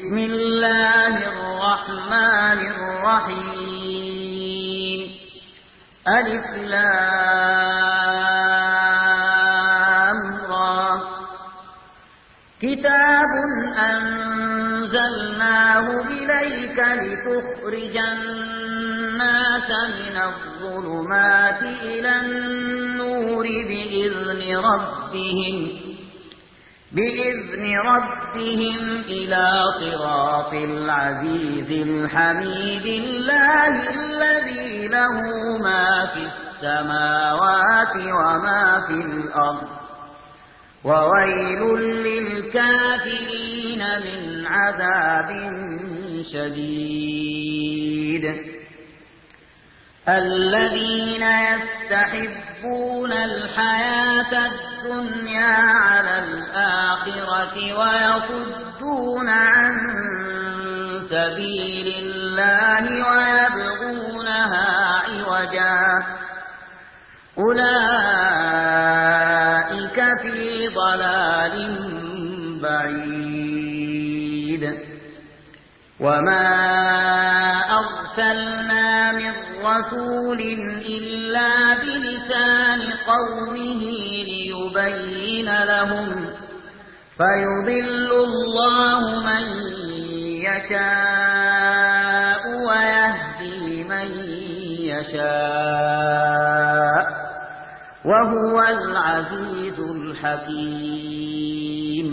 بسم الله الرحمن الرحيم ألف لام را كتاب أنزلناه إليك لتخرج الناس من الظلمات إلى النور بإذن ربهم إلى صراط العزيز الحميد الله الذي له ما في السماوات وما في الأرض وويل للكافرين من عذاب شديد الذين يستحبون الحياة الدنيا على الآخرة ويصدون عن سبيل الله ويبغونها عوجا أولئك في ضلال بعيد وما أرسلنا من رسول إلا بلسان قومه ليبين لهم فيضل الله من يشاء ويهدي من يشاء وهو العزيز الحكيم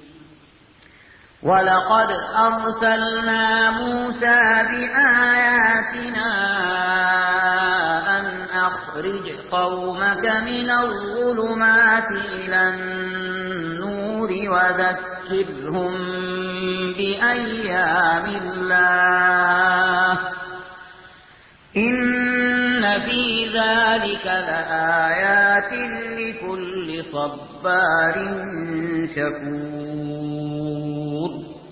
ولقد أرسلنا موسى بآياتنا أن أخرج قومك من الظلمات إلى النور وذكرهم بأيام الله إن في ذلك لآيات لكل صبار شكور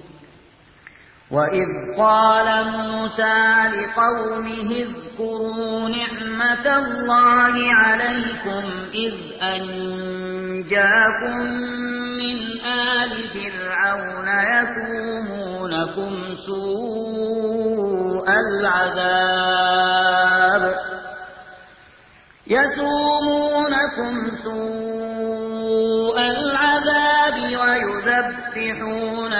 وإذ قال موسى لقومه اذكروا نعمة الله عليكم إذ أنجاكم من آل فرعون يسومونكم سوء العذاب ويذبحون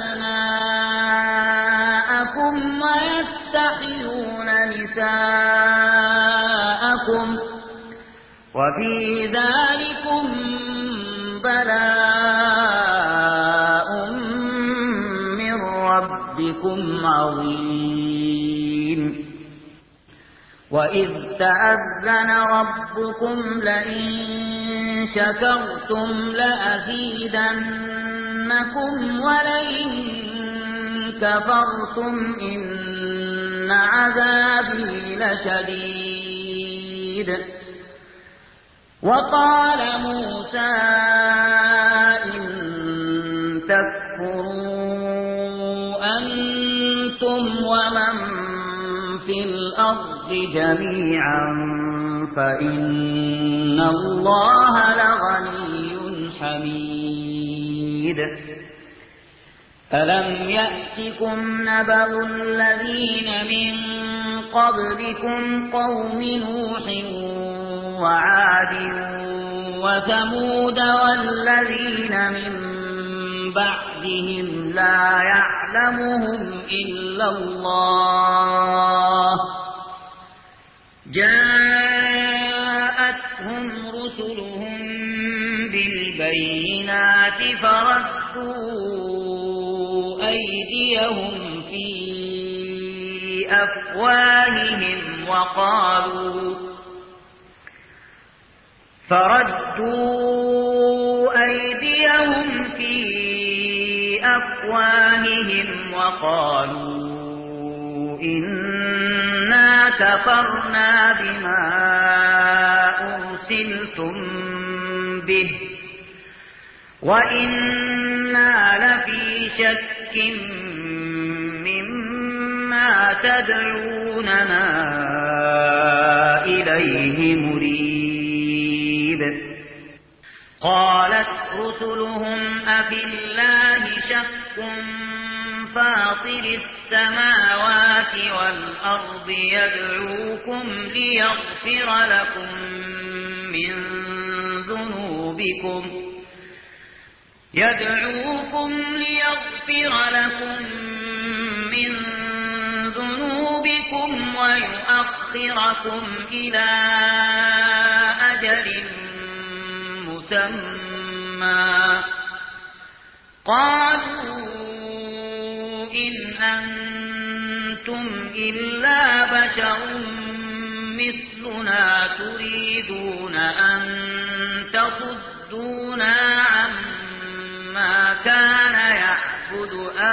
أبناءكم ويستحيون نساءكم وفي ذلكم بلاء من ربكم عظيم وإذ تأذن ربكم لئن شكرتم لأزيدنكم ولئن كفرتم إن عذابي لشديد وقال موسى إن تكفروا أنتم ومن في الأرض جميعا فإن الله لغني حميد ألم يأتكم نبأ الذين من قبلكم قوم نوح وعاد وثمود والذين من بعدهم لا يعلمهم إلا الله جاءتهم رسلهم بالبينات فردوا أيديهم في أفواههم وقالوا إنا كفرنا بما أرسلتم به وإنا لفي شك مما تدعوننا إليه مريب قالت رسلهم أفي الله شك فاطر السماوات والأرض يدعوكم ليغفر لكم من ذنوبكم ويؤخركم إلى أجل مسمى قالوا إن أنتم إلا بشر مثلنا تريدون أن تصدونا عما كان يعبد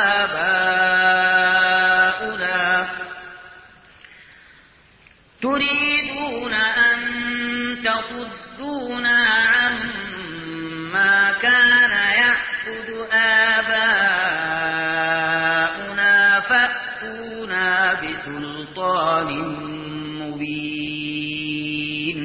آباؤنا فأتونا بسلطان مبين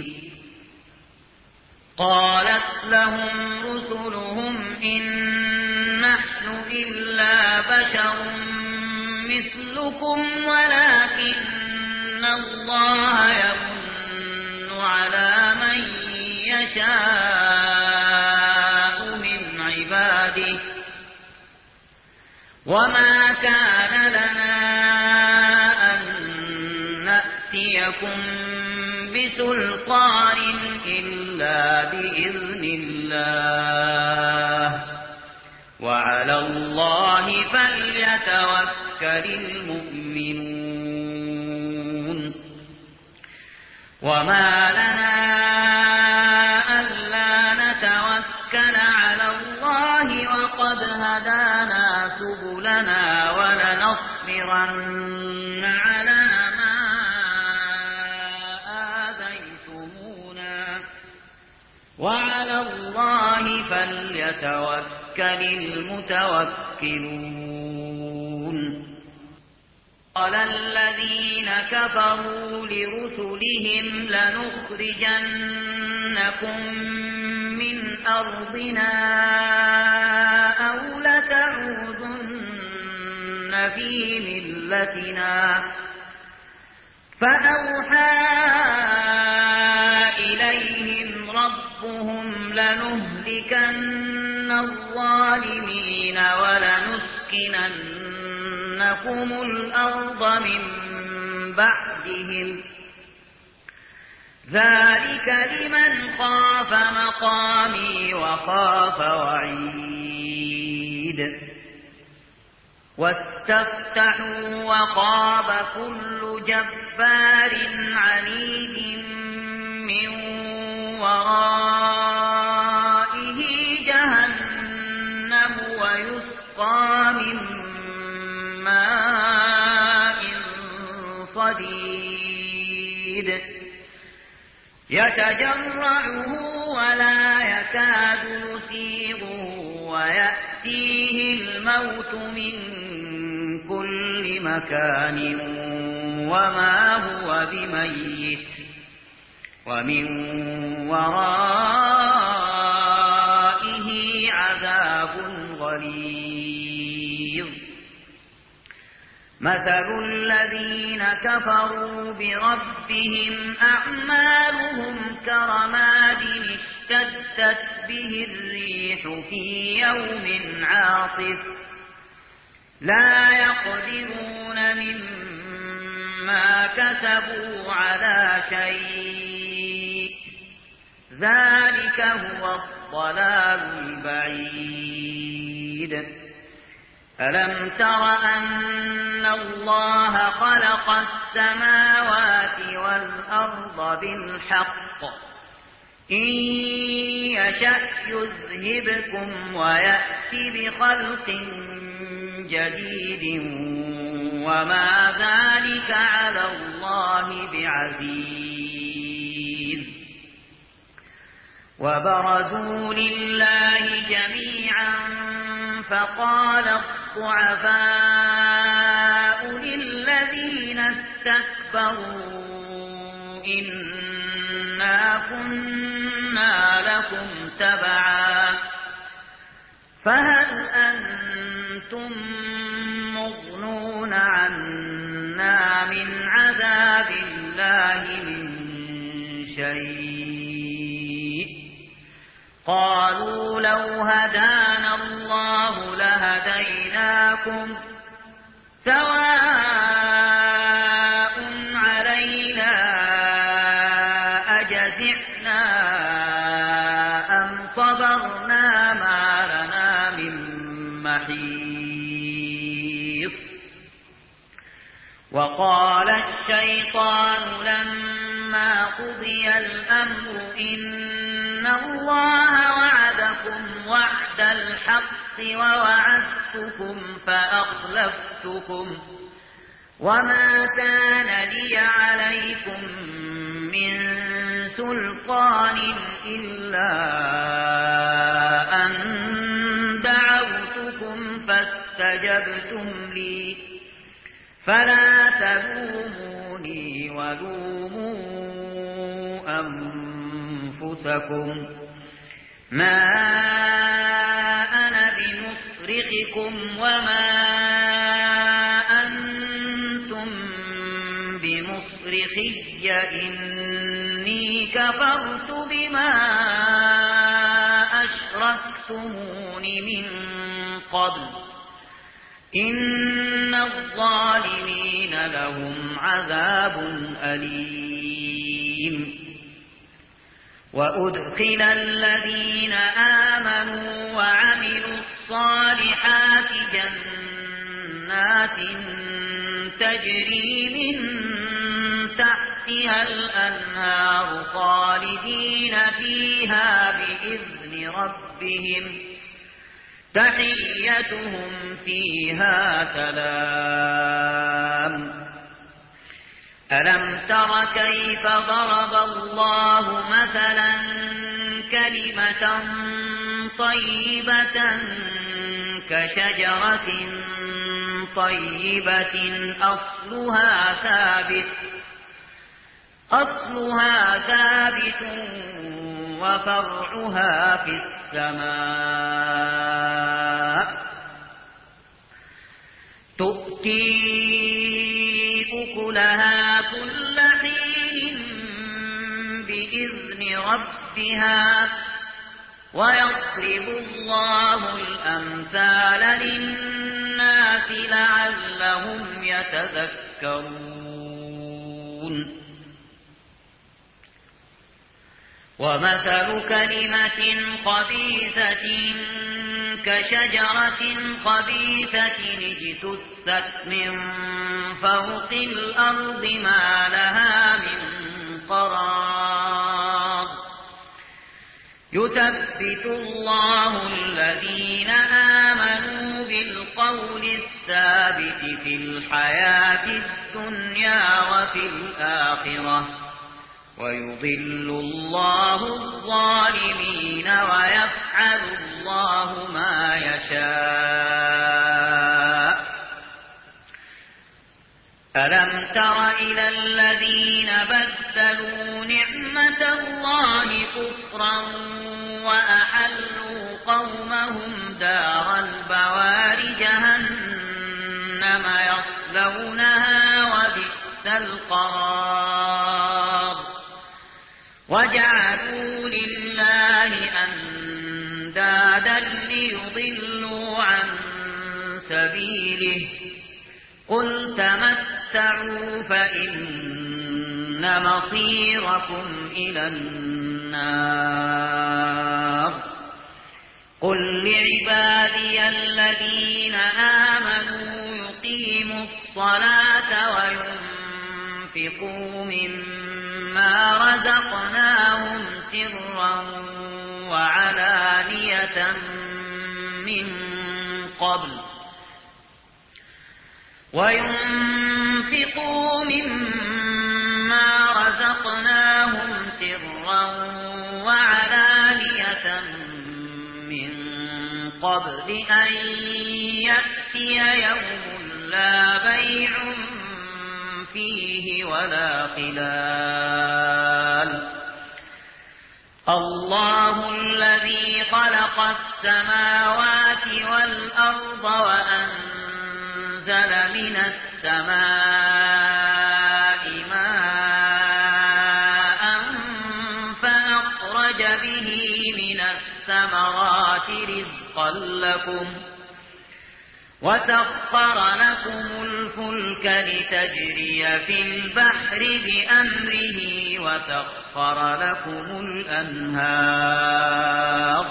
قالت لهم رسلهم إن نحن إلا بشر مثلكم ولكن الله يمن على من يشاء من عباده وما كان لنا أن نأتيكم بسلطان إلا بإذن الله وعلى الله فليتوكل المؤمنون وما لنا ألا نتوكل على الله وقد هدانا سبلنا ولنصبرن على ما آذيتمونا وعلى الله فليتوكل المتوكلون قال الذين كفروا لرسلهم لنخرجنكم من أرضنا أو لتعودن في ملتنا فأوحى إليهم ربهم لنهلكن الظالمين ولنسكننكم الأرض من بعدهم ذلك لمن خاف مقامي وخاف وعيد واستفتحوا وخاب كل جبار عنيد من ورائه جهنم ويسقى من ماء صديد يتجرعه ولا يكاد يسيغه ويأتيه الموت من كل مكان وما هو بميت ومن ورائه عذاب غليظ مثل الذين كفروا بربهم أعمالهم كرماد اشتدت به الريح في يوم عاصف لا يقدرون مما كسبوا على شيء ذلك هو الضلال البعيد ألم تر أن الله خلق السماوات والأرض بالحق إن يشأ يذهبكم ويأتي بخلق جديد وما ذلك على الله بعزيز وبرزوا لله جميعا فقال الضعفاء للذين استكبروا إنا كنا لكم تبعا فهل أنتم مغنون عنا من عذاب الله من شيء قالوا لو هدانا الله لهديناكم سواء علينا أجزعنا أم صبرنا ما لنا من محيص وقال الشيطان لما قضي الأمر إن الله وعدكم وعد الحق ووعدتكم فأخلفتكم وما كان لي عليكم من سلطان إلا أن دعوتكم فاستجبتم لي فلا تلوموني ولوموا أنفسكم ما أنا بمصرخكم وما أنتم بمصرخي إني كفرت بما أشركتمون من قبل إن الظالمين لهم عذاب أليم وأدخل الذين آمنوا وعملوا الصالحات جنات تجري من تحتها الأنهار خالدين فيها بإذن ربهم تحيتهم فيها سلام ألم تر كيف ضرب الله مثلا كلمة طيبة كشجرة طيبة أصلها ثابت وفرعها في السماء تؤتي أكلها كل حين بإذن ربها ويضرب الله الأمثال للناس لعلهم يتذكرون ومثل كلمة خبيثة كشجرة خبيثة اجتثت من فوق الأرض ما لها من قرار يثبت الله الذين آمنوا بالقول الثابت في الحياة الدنيا وفي الآخرة ويضل الله الظالمين ويفعل الله ما يشاء ألم تر إلى الذين بدلوا نعمة الله كفرا وأحلوا قومهم دار البوار جهنم يصلونها وبئس القرار وجعلوا لله أندادا ليضلوا عن سبيله قل تمتعوا فإن مصيركم إلى النار قل لعبادي الذين آمنوا يقيموا الصلاة وينفقوا مما رزقناهم سرا وعلانية من قبل أن يأتي يوم لا بيع فيه ولا خلال الله الذي خلق السماوات والأرض وأنزل من السماء ماء فأخرج به من الثمرات رزقا لكم وسخر لكم الفلك لتجري في البحر بأمره وسخر لكم الأنهار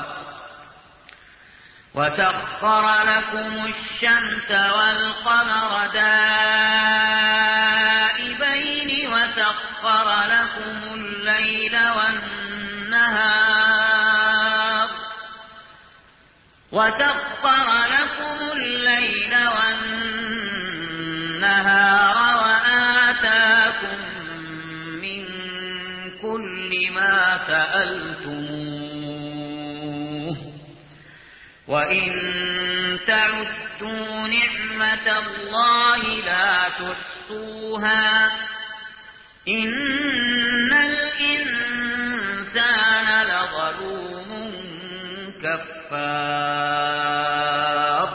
وسخر لكم الشمس والقمر دائبين وسخر لكم الليل والنهار وآتاكم من كل ما سألتموه وإن تعدوا نعمة الله لا تحصوها إن الإنسان لظلوم كفار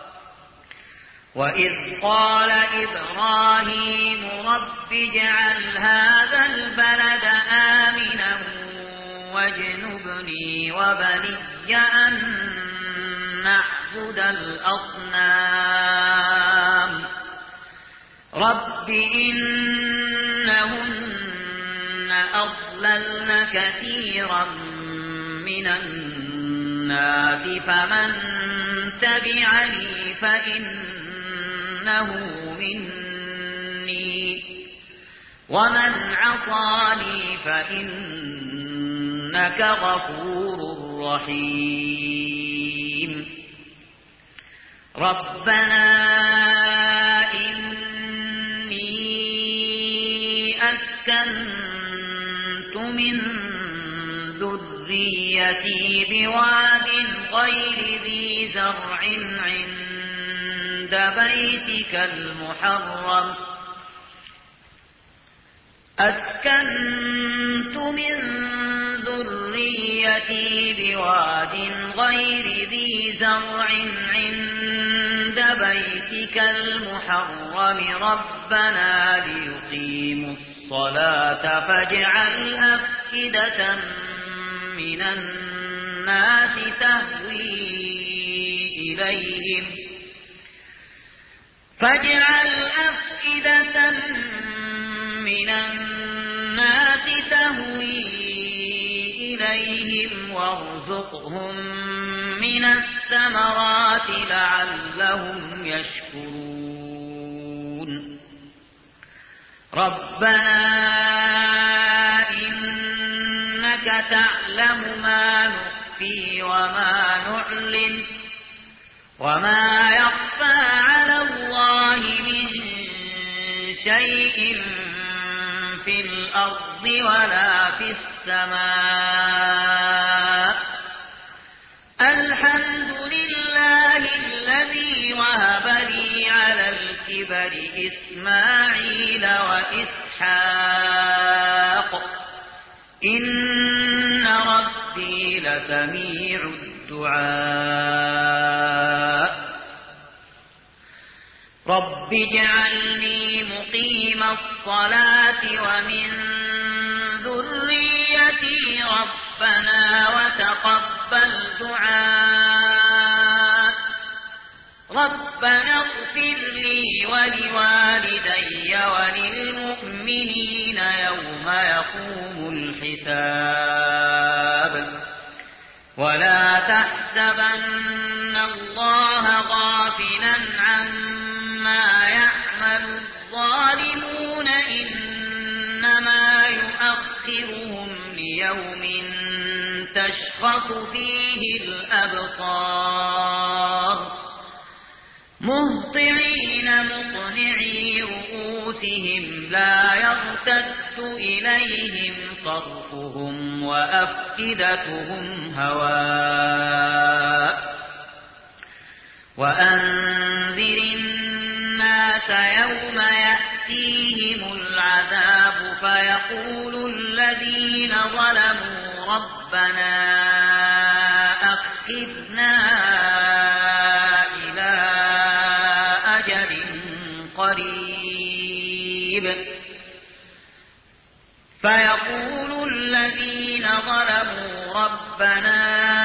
وإذ قال إبراهيم رب اجعل هذا البلد آمنا واجنبني وبني أن نعبد الأصنام رب إنهن أضللن كثيرا من الناس فمن تبعني فإنه مني ومن عصاني فإنك غفور رحيم ربنا إني أسكنت من ذريتي بواد غير ذي زرع عند بيتك المحرم أسكنت من ذريتي بواد غير ذي زرع عند بيتك المحرم ربنا ليقيموا الصلاة فاجعل أفئدة من الناس تهوي إليهم وارزقهم من الثمرات لعلهم يشكرون ربنا إنك تعلم ما نخفي وما نعلن وما يخفى على الله من شيء في الأرض ولا في السماء الحمد لله الذي وهب لي على الكبر إسماعيل وإسحاق إن ربي لسميع الدعاء رب اجعلني مقيم الصلاة ومن ذريتي ربنا وتقبل دعاء ربنا اغفر لي ولوالدي وللمؤمنين يوم يقوم الحساب ولا تحسبن الله غافلا عما يعمل الظالمون إنما يؤخرهم ليوم تشخص فيه الأبصار مهطعين مقنعي رؤوسهم لا يرتد إليهم طرفهم وأفئدتهم هواء وأنذر الناس يوم يأتيهم العذاب فيقول الذين ظلموا ربنا أخذنا إلى أجل قريب فيقول الذين ظلموا ربنا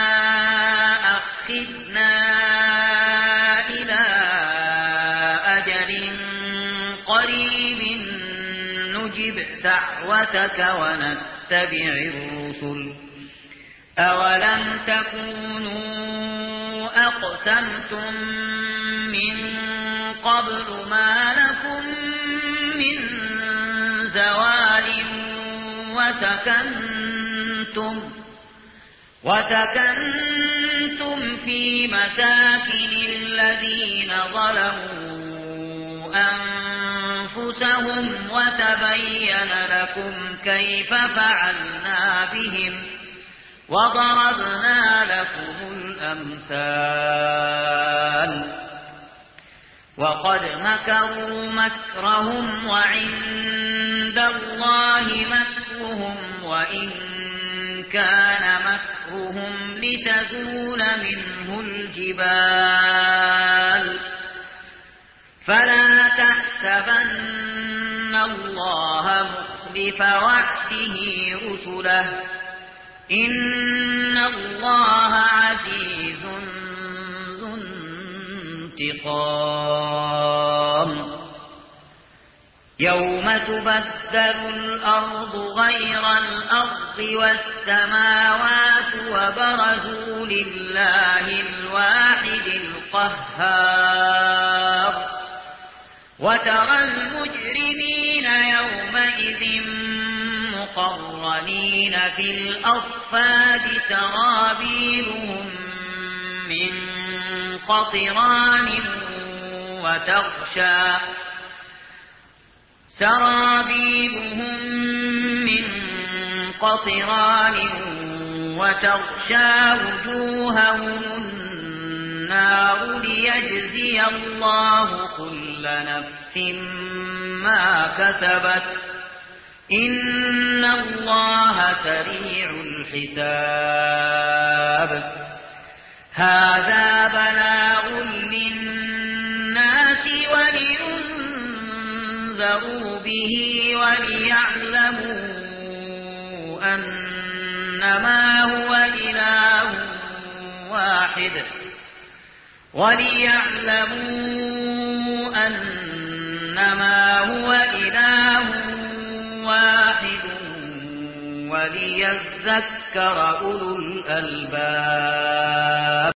أخذنا إلى أجل قريب نجب دعوتك ونتبع الرسل أولم تكونوا أقسمتم من قبل ما لكم من زوال وسكنتم في مساكن الذين ظلموا أنفسهم وتبين لكم كيف فعلنا بهم وضربنا لكم الأمثال وقد مكروا مكرهم وعند الله مكرهم وإن كان مكرهم لتزول منه الجبال فلا تحسبن الله مخلف وعده رسله إن الله عزيز ذو انتقام يوم تبدل الأرض غير الأرض والسماوات وبرزوا لله الواحد القهار وترى المجرمين يومئذ مقرنين في الأصفاد سرابيلهم من قطران وتغشى وجوههم النار ليجزي الله كل نفس ما كسبت إن الله سريع الحساب هذا بلاغ للناس ولينذروا به وليعلموا أنما هو إله واحد وليذكر أولو الألباب